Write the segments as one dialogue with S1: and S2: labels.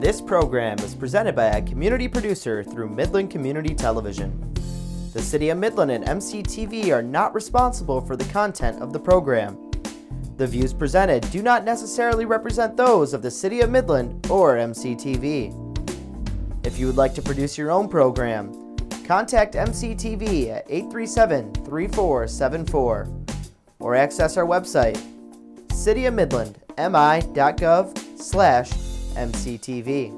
S1: This program is presented by a community producer through Midland Community Television. The City of Midland and MCTV are not responsible for the content of the program. The views presented do not necessarily represent those of the City of Midland or MCTV. If you would like to produce your own program, contact MCTV at 837-3474 or access our website, cityofmidlandmi.gov/MCTV.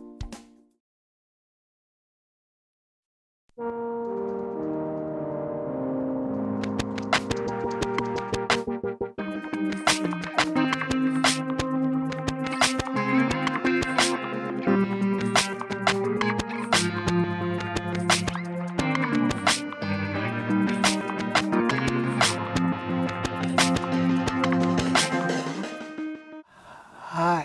S2: Hi,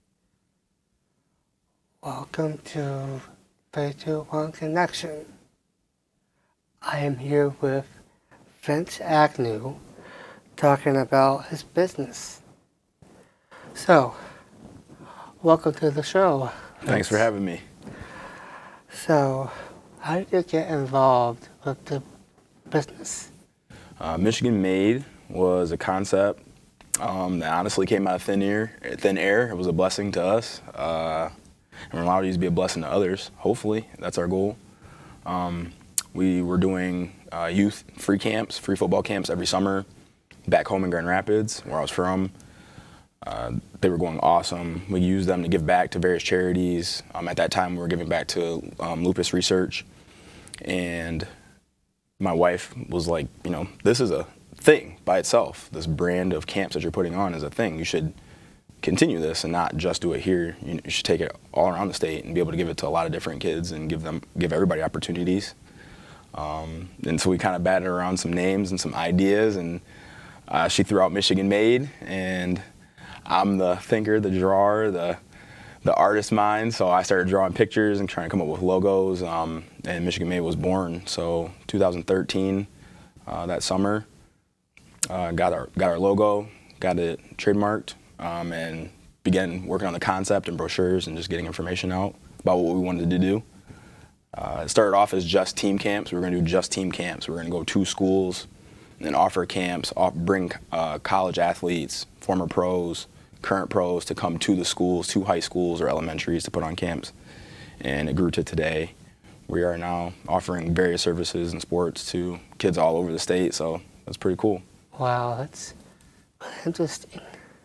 S2: welcome to 321 Connection. I am here with Vince Agnew talking about his business. So, welcome to the show.
S3: Thanks for having me.
S2: So, how did you get involved with the business?
S3: Michigan Made was a concept that honestly came out of thin air. It was a blessing to us, and we're allowed to be a blessing to others. Hopefully, that's our goal. We were doing youth free camps, free football camps every summer back home in Grand Rapids, where I was from. They were going awesome. We used them to give back to various charities. At that time, we were giving back to lupus research, and my wife was like, this is a thing by itself. This brand of camps that you're putting on is a thing. You should continue this and not just do it here. You should take it all around the state and be able to give it to a lot of different kids and give everybody opportunities. And so we kind of batted around some names and some ideas, and she threw out Michigan Made, and I'm the thinker, the drawer, the artist mind. So I started drawing pictures and trying to come up with logos, and Michigan Made was born. So 2013, that summer, got our logo, got it trademarked, and began working on the concept and brochures and just getting information out about what we wanted to do. It started off as just team camps. We were going to do just team camps. We were going to go to schools and offer camps, bring college athletes, former pros, current pros to come to the schools, to high schools or elementaries to put on camps. And it grew to today. We are now offering various services and sports to kids all over the state, so that's pretty cool.
S2: Wow, that's interesting.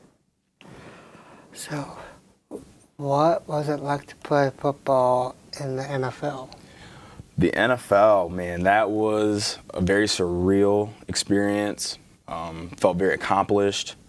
S2: So, what was it like to play football in the NFL?
S3: The NFL, man, that was a very surreal experience. Felt very accomplished.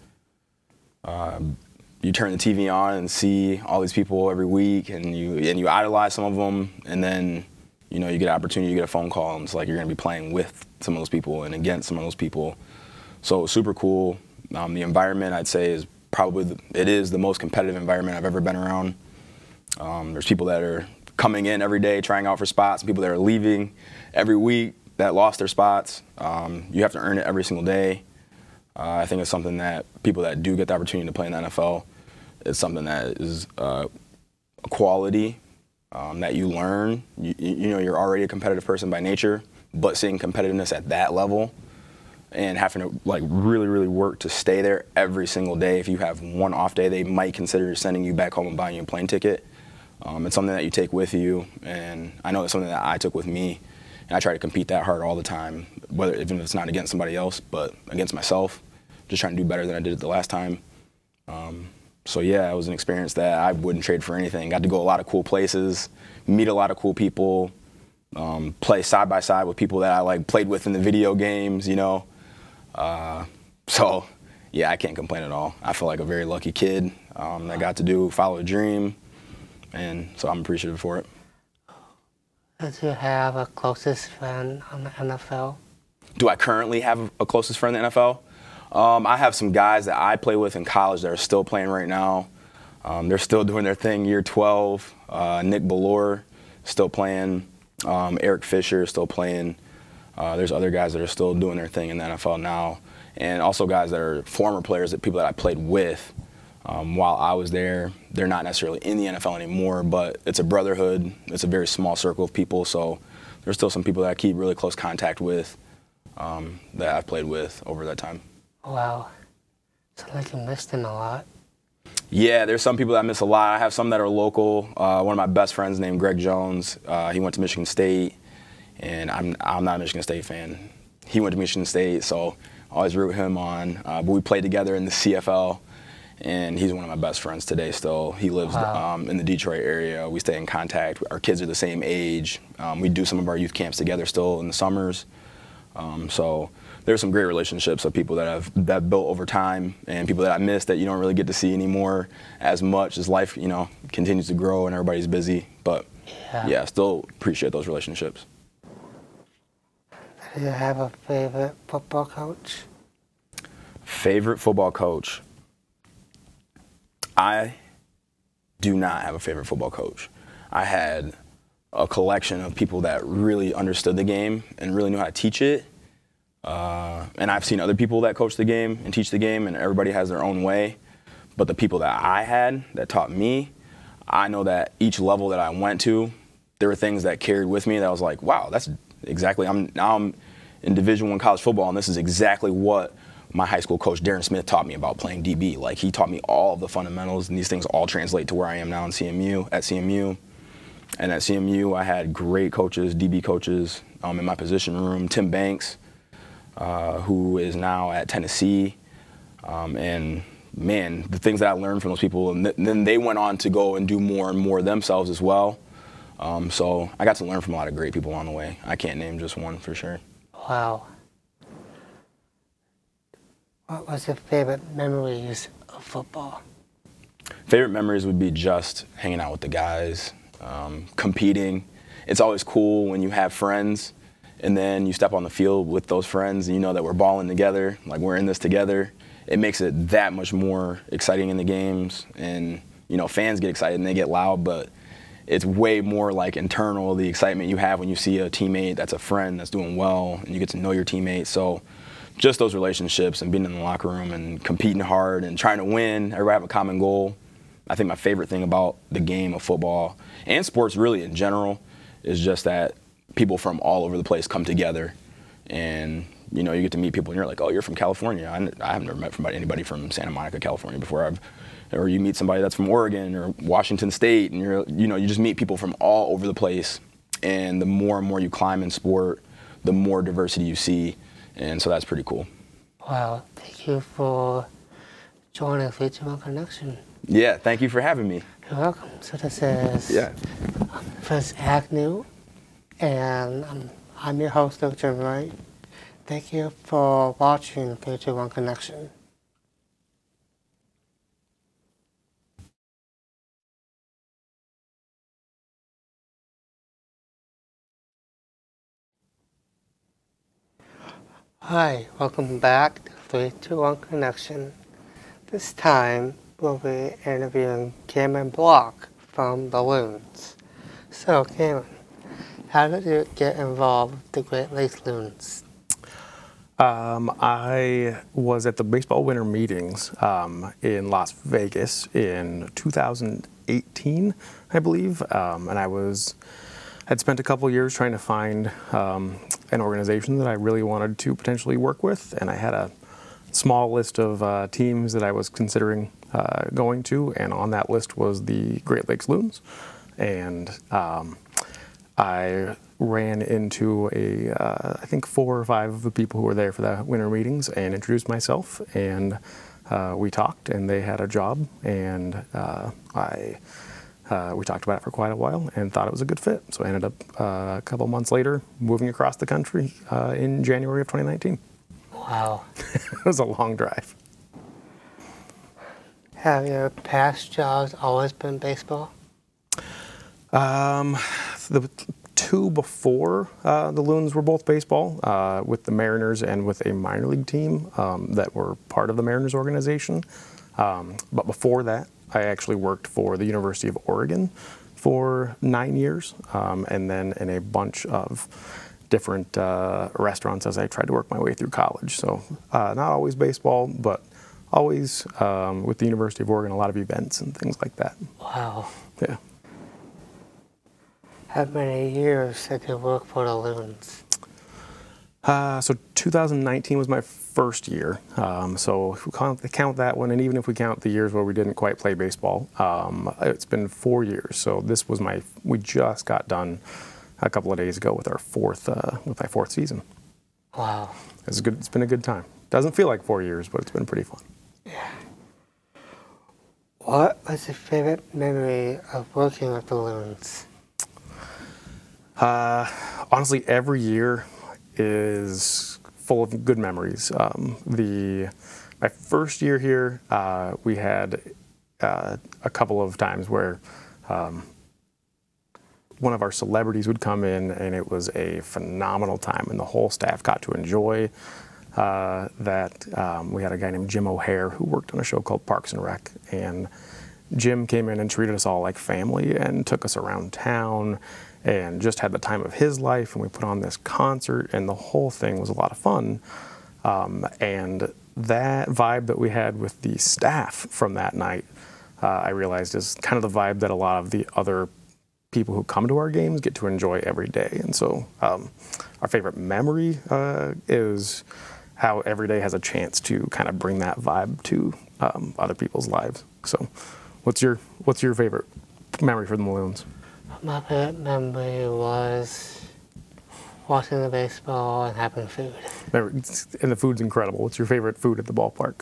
S3: You turn the TV on and see all these people every week, and you idolize some of them, and then you get an opportunity, you get a phone call, and it's like you're going to be playing with some of those people and against some of those people. So it was super cool. The environment, I'd say, is probably the most competitive environment I've ever been around. There's people that are coming in every day trying out for spots, people that are leaving every week that lost their spots. You have to earn it every single day. I think it's something that people that do get the opportunity to play in the NFL, it's something that is a quality that you learn. You're already a competitive person by nature, but seeing competitiveness at that level and having to really, really work to stay there every single day. If you have one off day, they might consider sending you back home and buying you a plane ticket. It's something that you take with you, and I know it's something that I took with me, and I try to compete that hard all the time, even if it's not against somebody else, but against myself, just trying to do better than I did it the last time. So yeah, it was an experience that I wouldn't trade for anything. Got to go a lot of cool places, meet a lot of cool people, play side by side with people that I played with in the video games, So yeah, I can't complain at all. I feel like a very lucky kid that got to follow a dream, and so I'm appreciative for it.
S2: Did you have a closest friend on the NFL?
S3: Do I currently have a closest friend in the NFL? I have some guys that I play with in college that are still playing right now. They're still doing their thing, year 12. Nick Ballore still playing. Eric Fisher still playing. There's other guys that are still doing their thing in the NFL now. And also guys that are former players, people that I played with, While I was there, they're not necessarily in the NFL anymore, but it's a brotherhood. It's a very small circle of people, so there's still some people that I keep really close contact with that I've played with over that time.
S2: Wow. So like you missed them a lot.
S3: Yeah, there's some people that I miss a lot. I have some that are local. One of my best friends named Greg Jones. He went to Michigan State, and I'm not a Michigan State fan. He went to Michigan State, so I always root him on. But we played together in the CFL, and he's one of my best friends today still. He lives in the Detroit area. We stay in contact. Our kids are the same age. We do some of our youth camps together still in the summers. So there's some great relationships of people that I've built over time, and people that I miss that you don't really get to see anymore as much as life, continues to grow and everybody's busy. But yeah, still appreciate those relationships.
S2: Do you have a favorite football coach?
S3: Favorite football coach? I do not have a favorite football coach. I had a collection of people that really understood the game and really knew how to teach it. And I've seen other people that coach the game and teach the game, and everybody has their own way. But the people that I had that taught me, I know that each level that I went to, there were things that carried with me that I was like, wow, that's exactly, now I'm in Division I college football, and this is exactly what my high school coach Darren Smith taught me about playing DB. Like, he taught me all of the fundamentals, and these things all translate to where I am now at CMU. And at CMU, I had great coaches, DB coaches in my position room. Tim Banks, who is now at Tennessee. And man, the things that I learned from those people, and then they went on to go and do more and more themselves as well. So I got to learn from a lot of great people along the way. I can't name just one for sure.
S2: Wow. What was your favorite memories of football?
S3: Favorite memories would be just hanging out with the guys, competing. It's always cool when you have friends and then you step on the field with those friends and you know that we're balling together, like we're in this together. It makes it that much more exciting in the games. And, fans get excited and they get loud, but it's way more like internal, the excitement you have when you see a teammate that's a friend that's doing well and you get to know your teammates. So just those relationships and being in the locker room and competing hard and trying to win, everybody have a common goal. I think my favorite thing about the game of football and sports really in general is just that people from all over the place come together, and you get to meet people and you're like, oh, you're from California. I have never met anybody from Santa Monica, California before. Or you meet somebody that's from Oregon or Washington State, and you just meet people from all over the place. And the more and more you climb in sport, the more diversity you see, and so that's pretty cool.
S2: Wow, thank you for joining 321 Connection.
S3: Yeah, thank you for having me.
S2: You're welcome. So this is Prince Agnew, and I'm your host, Dr. Jim Wright. Thank you for watching 321 Connection. Hi, welcome back to 321 Connection. This time, we'll be interviewing Cameron Block from the Loons. So, Cameron, how did you get involved with the Great Lakes Loons?
S4: I was at the baseball winter meetings in Las Vegas in 2018, I believe, and I'd spent a couple years trying to find an organization that I really wanted to potentially work with, and I had a small list of teams that I was considering going to, and on that list was the Great Lakes Loons. And I ran into I think 4 or 5 of the people who were there for the winter meetings and introduced myself, and we talked, and they had a job, and we talked about it for quite a while and thought it was a good fit. So I ended up a couple months later moving across the country in January of 2019.
S2: Wow.
S4: It was a long drive.
S2: Have your past jobs always been baseball?
S4: The 2 before the Loons were both baseball, with the Mariners and with a minor league team that were part of the Mariners organization. But before that, I actually worked for the University of Oregon for 9 years, and then in a bunch of different restaurants as I tried to work my way through college. So not always baseball, but always with the University of Oregon, a lot of events and things like that.
S2: Wow.
S4: Yeah.
S2: How many years did you work for the Loons?
S4: So 2019 was my first year. So if we count that one, and even if we count the years where we didn't quite play baseball, it's been 4 years. So this was we just got done a couple of days ago with my fourth season.
S2: Wow.
S4: It's good. It's been a good time. Doesn't feel like 4 years, but it's been pretty fun.
S2: Yeah. What was your favorite memory of working with the Loons?
S4: Honestly, every year is full of good memories. My first year here, we had a couple of times where one of our celebrities would come in, and it was a phenomenal time, and the whole staff got to enjoy that. We had a guy named Jim O'Hare who worked on a show called Parks and Rec, and Jim came in and treated us all like family and took us around town and just had the time of his life, and we put on this concert, and the whole thing was a lot of fun. And that vibe that we had with the staff from that night, I realized is kind of the vibe that a lot of the other people who come to our games get to enjoy every day. And so our favorite memory is how every day has a chance to kind of bring that vibe to other people's lives. So what's your favorite memory for the Loons?
S2: My favorite memory was watching the baseball and having food.
S4: And the food's incredible. What's your favorite food at the ballpark?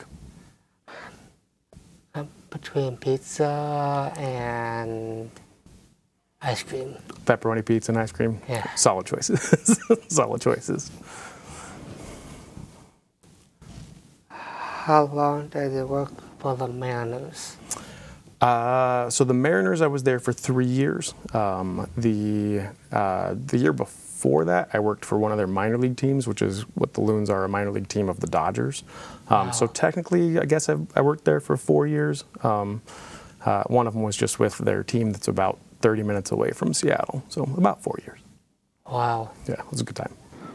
S2: Between pizza and ice cream.
S4: Pepperoni pizza and ice cream?
S2: Yeah.
S4: Solid choices. Solid choices.
S2: How long did you work for the Mariners?
S4: So the Mariners, I was there for 3 years. The year before that, I worked for one of their minor league teams, which is what the Loons are, a minor league team of the Dodgers.
S2: Wow.
S4: So technically, I guess I worked there for 4 years. One of them was just with their team that's about 30 minutes away from Seattle. So about 4 years.
S2: Wow.
S4: Yeah, it was a good time.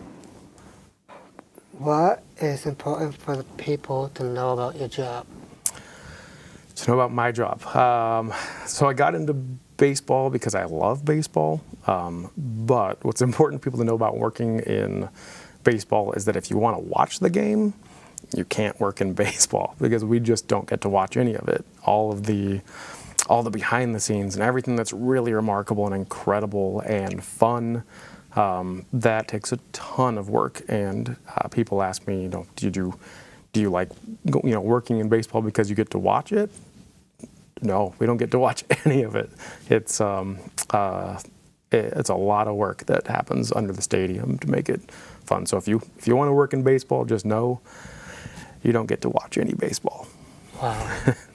S2: What is important for the people to know about your job?
S4: To know about my job. So I got into baseball because I love baseball. But what's important for people to know about working in baseball is that if you want to watch the game, you can't work in baseball because we just don't get to watch any of it. All the behind the scenes and everything that's really remarkable and incredible and fun, that takes a ton of work. And people ask me, do you like working in baseball because you get to watch it? No, we don't get to watch any of it. It's a lot of work that happens under the stadium to make it fun. So if you want to work in baseball, just know you don't get to watch any baseball.
S2: Wow.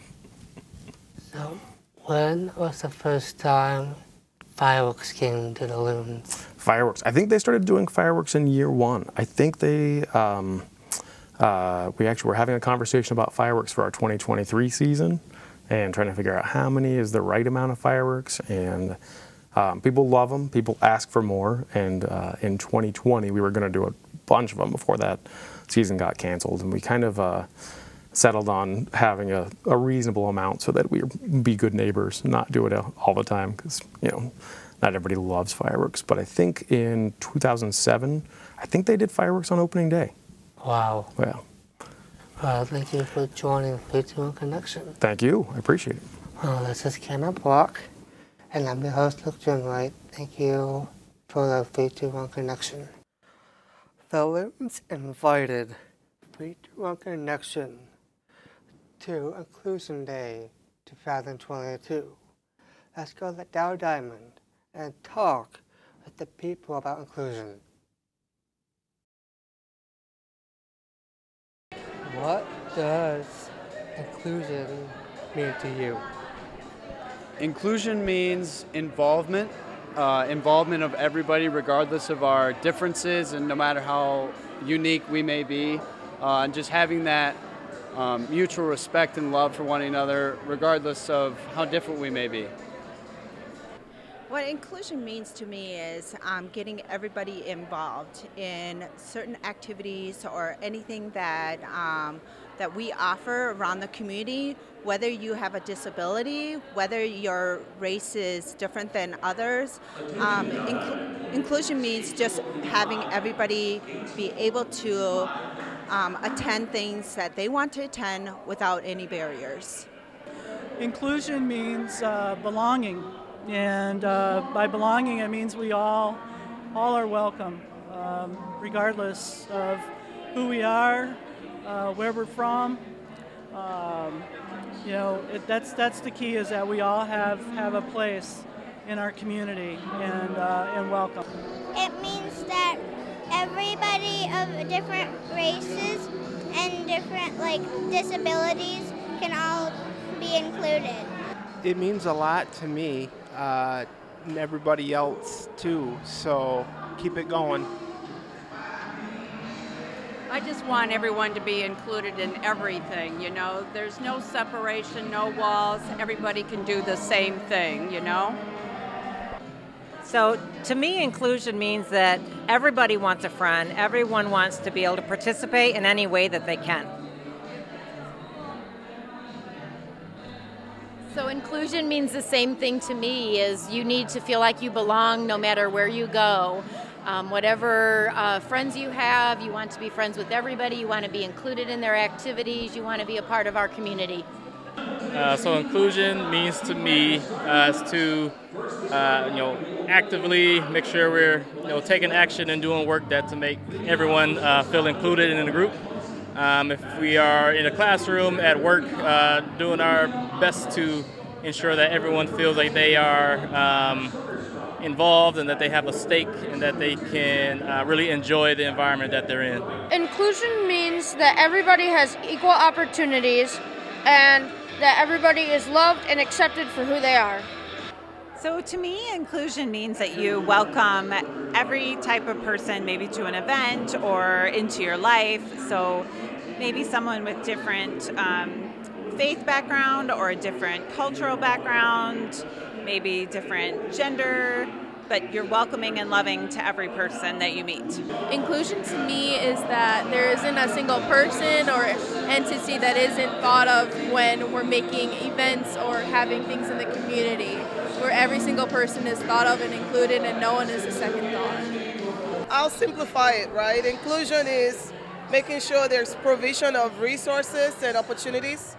S2: So when was the first time fireworks came to the Loons?
S4: Fireworks. I think they started doing fireworks in year one. I think we actually were having a conversation about fireworks for our 2023 season and trying to figure out how many is the right amount of fireworks. And people love them. People ask for more. And in 2020, we were going to do a bunch of them before that season got canceled. And we kind of settled on having a reasonable amount so that we'd be good neighbors, not do it all the time because, not everybody loves fireworks. But I think in 2007, I think they did fireworks on opening day.
S2: Wow.
S4: Yeah.
S2: Thank you for joining 321 Connection.
S4: Thank you. I appreciate it.
S2: Well, this is Cameron Block, and I'm your host, Luke Jinwright. Thank you for the 321 Connection. The Loons invited 321 Connection to Inclusion Day 2022. Let's go to Dow Diamond and talk with the people about inclusion. What does inclusion mean to you?
S5: Inclusion means involvement, involvement of everybody regardless of our differences and no matter how unique we may be, and just having that mutual respect and love for one another regardless of how different we may be.
S6: What inclusion means to me is getting everybody involved in certain activities or anything that that we offer around the community, whether you have a disability, whether your race is different than others. Inclusion means just having everybody be able to attend things that they want to attend without any barriers.
S7: Inclusion means belonging, and by belonging it means we all are welcome, regardless of who we are, where we're from. That's the key, is that we all have a place in our community and welcome.
S8: It means that everybody of different races and different disabilities can all be included.
S2: It means a lot to me, and everybody else too, so keep it going.
S9: I just want everyone to be included in everything, you know. There's no separation, no walls. Everybody can do the same thing, you know.
S10: So to me, inclusion means that everybody wants a friend. Everyone wants to be able to participate in any way that they can.
S11: So inclusion means the same thing to me, is you need to feel like you belong no matter where you go. Whatever friends you have, you want to be friends with everybody, you want to be included in their activities, you want to be a part of our community.
S12: So inclusion means to me is to actively make sure we're taking action and doing work to make everyone feel included in the group. If we are in a classroom, at work, doing our best to ensure that everyone feels like they are involved and that they have a stake and that they can really enjoy the environment that they're in.
S13: Inclusion means that everybody has equal opportunities and that everybody is loved and accepted for who they are.
S14: So to me, inclusion means that you welcome every type of person maybe to an event or into your life. So maybe someone with different faith background or a different cultural background, maybe different gender, but you're welcoming and loving to every person that you meet.
S15: Inclusion to me is that there isn't a single person or entity that isn't thought of when we're making events or having things in the community, where every single person is thought of and included and no one is a second thought.
S16: I'll simplify it, right? Inclusion is making sure there's provision of resources and opportunities.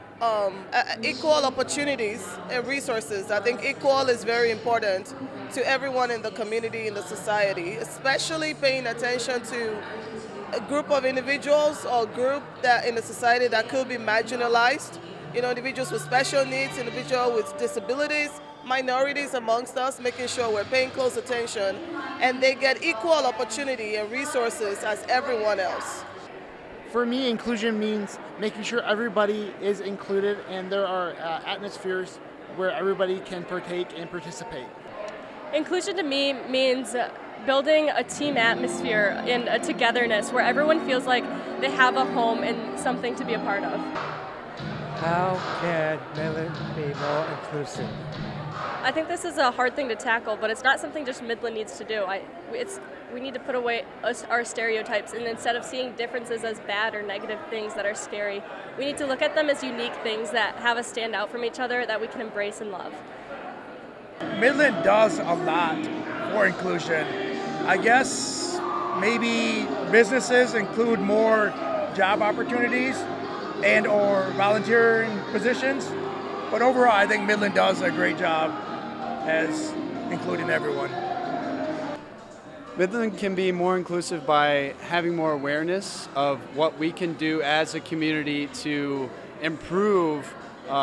S16: Equal opportunities and resources. I think equal is very important to everyone in the community, in the society, especially paying attention to a group of individuals or group that in the society that could be marginalized. Individuals with special needs, individuals with disabilities, minorities amongst us, making sure we're paying close attention and they get equal opportunity and resources as everyone else.
S17: For me, inclusion means making sure everybody is included and there are atmospheres where everybody can partake and participate.
S18: Inclusion to me means building a team atmosphere and a togetherness where everyone feels like they have a home and something to be a part of.
S19: How can Midland be more inclusive?
S18: I think this is a hard thing to tackle, but it's not something just Midland needs to do. We need to put away our stereotypes, and instead of seeing differences as bad or negative things that are scary, we need to look at them as unique things that have us stand out from each other that we can embrace and love.
S20: Midland does a lot for inclusion. I guess maybe businesses include more job opportunities and or volunteering positions, but overall I think Midland does a great job as including everyone.
S5: Midland can be more inclusive by having more awareness of what we can do as a community to improve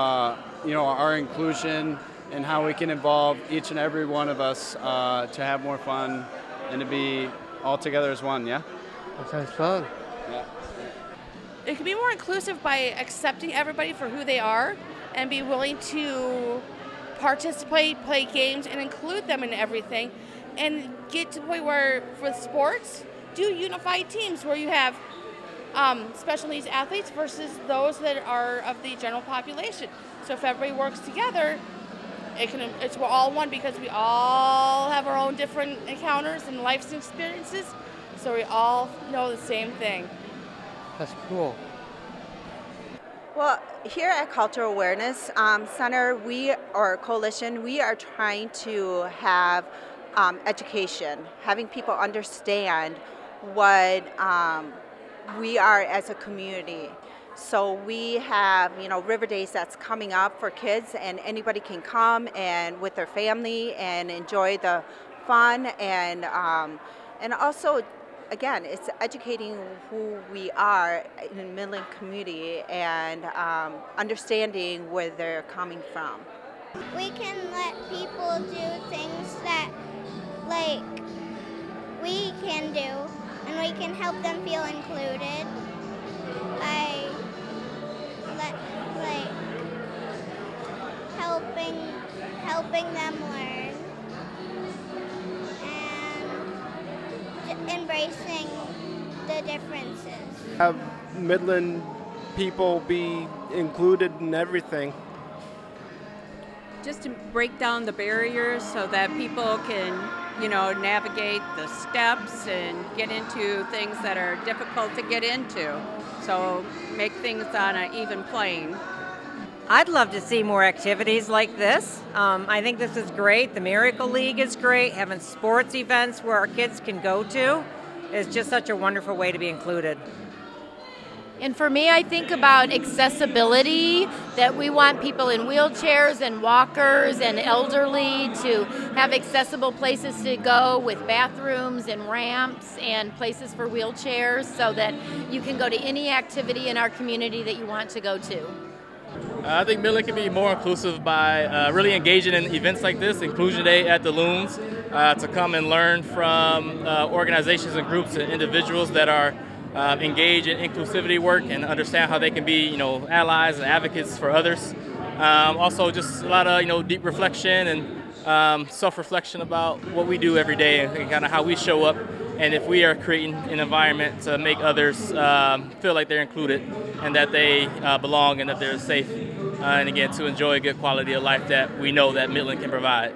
S5: our inclusion and how we can involve each and every one of us to have more fun and to be all together as one, yeah?
S2: That sounds fun.
S5: Yeah.
S15: It can be more inclusive by accepting everybody for who they are and be willing to participate, play games, and include them in everything. And get to the point where, with sports, do unified teams where you have special needs athletes versus those that are of the general population. So if everybody works together, we're all one because we all have our own different encounters and life experiences, so we all know the same thing.
S2: That's cool.
S6: Well, here at Cultural Awareness Center, or Coalition, we are trying to have education, having people understand what we are as a community. So we have, River Days that's coming up for kids, and anybody can come and with their family and enjoy the fun and also. Again, it's educating who we are in the Midland community and understanding where they're coming from.
S8: We can let people do things that, like, we can do, and we can help them feel included by, helping them learn. Embracing the differences.
S21: Have Midland people be included in everything.
S9: Just to break down the barriers so that people can, navigate the steps and get into things that are difficult to get into. So make things on an even plane.
S10: I'd love to see more activities like this. I think this is great. The Miracle League is great. Having sports events where our kids can go to is just such a wonderful way to be included.
S11: And for me, I think about accessibility, that we want people in wheelchairs and walkers and elderly to have accessible places to go with bathrooms and ramps and places for wheelchairs so that you can go to any activity in our community that you want to go to.
S12: I think Midland can be more inclusive by really engaging in events like this, Inclusion Day at the Loons, to come and learn from organizations and groups and individuals that are engaged in inclusivity work and understand how they can be, allies and advocates for others. Also, just a lot of deep reflection and self-reflection about what we do every day and kind of how we show up, and if we are creating an environment to make others feel like they're included and that they belong and that they're safe, and again, to enjoy a good quality of life that we know that Midland can provide.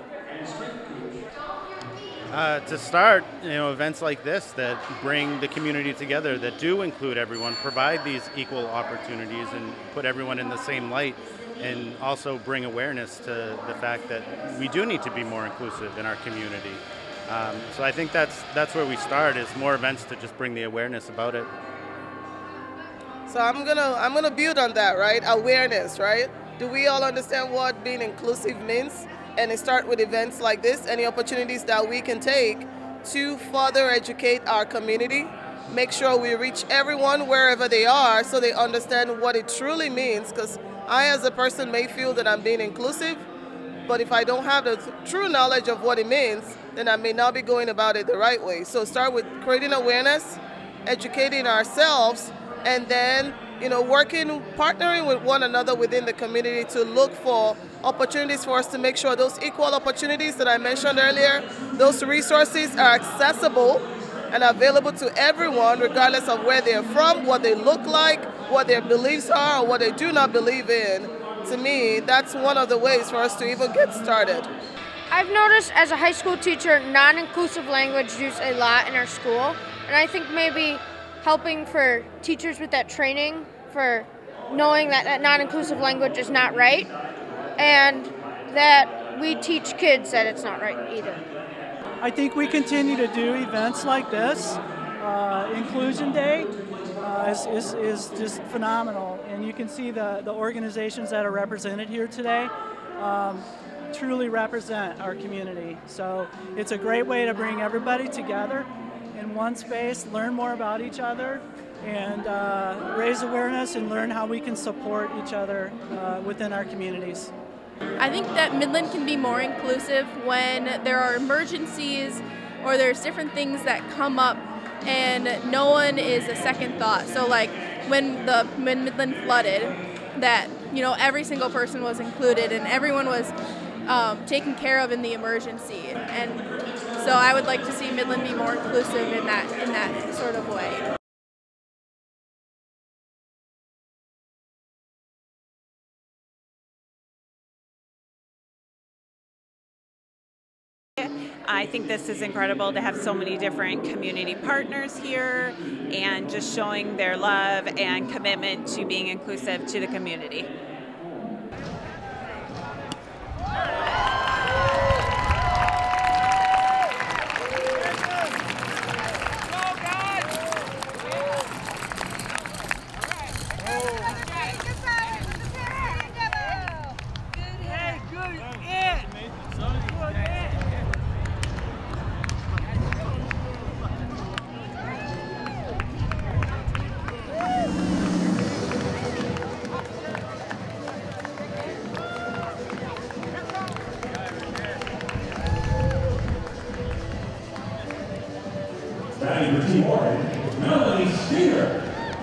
S22: To start, events like this that bring the community together, that do include everyone, provide these equal opportunities and put everyone in the same light, and also bring awareness to the fact that we do need to be more inclusive in our community. So I think that's where we start, is more events to just bring the awareness about it.
S16: So I'm gonna build on that, right? Awareness, right? Do we all understand what being inclusive means? And it starts with events like this, any opportunities that we can take to further educate our community, make sure we reach everyone wherever they are so they understand what it truly means, because I as a person may feel that I'm being inclusive, but if I don't have the true knowledge of what it means, then I may not be going about it the right way. So start with creating awareness, educating ourselves, and then partnering with one another within the community to look for opportunities for us to make sure those equal opportunities that I mentioned earlier, those resources are accessible and available to everyone regardless of where they're from, what they look like, what their beliefs are, or what they do not believe in. To me, that's one of the ways for us to even get started.
S13: I've noticed as a high school teacher, non-inclusive language used a lot in our school, and I think maybe helping for teachers with that training for knowing that non-inclusive language is not right, and that we teach kids that it's not right either.
S7: I think we continue to do events like this. Inclusion Day is just phenomenal, and you can see the organizations that are represented here today truly represent our community. So it's a great way to bring everybody together in one space, learn more about each other, and raise awareness and learn how we can support each other within our communities.
S23: I think that Midland can be more inclusive when there are emergencies or there's different things that come up and no one is a second thought. So like when Midland flooded, that every single person was included and everyone was taken care of in the emergency. And so I would like to see Midland be more inclusive in that sort of way.
S14: I think this is incredible to have so many different community partners here and just showing their love and commitment to being inclusive to the community.
S1: Batting for Team Oregon, Melanie Steger.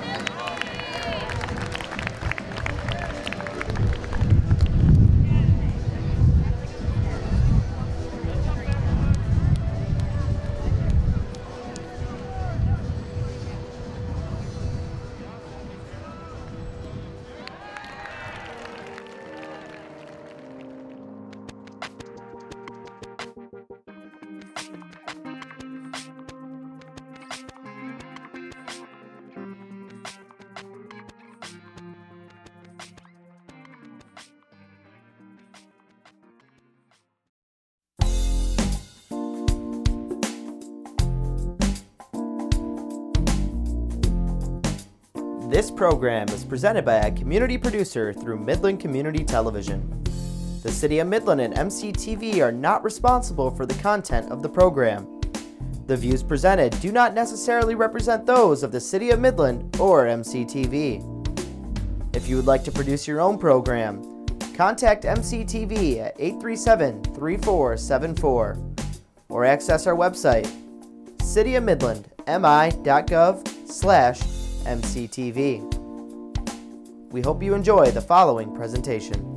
S3: This program is presented by a community producer through Midland Community Television. The City of Midland and MCTV are not responsible for the content of the program. The views presented do not necessarily represent those of the City of Midland or MCTV. If you would like to produce your own program, contact MCTV at 837-3474 or access our website, cityofmidlandmi.gov/MCTV. We hope you enjoy the following presentation.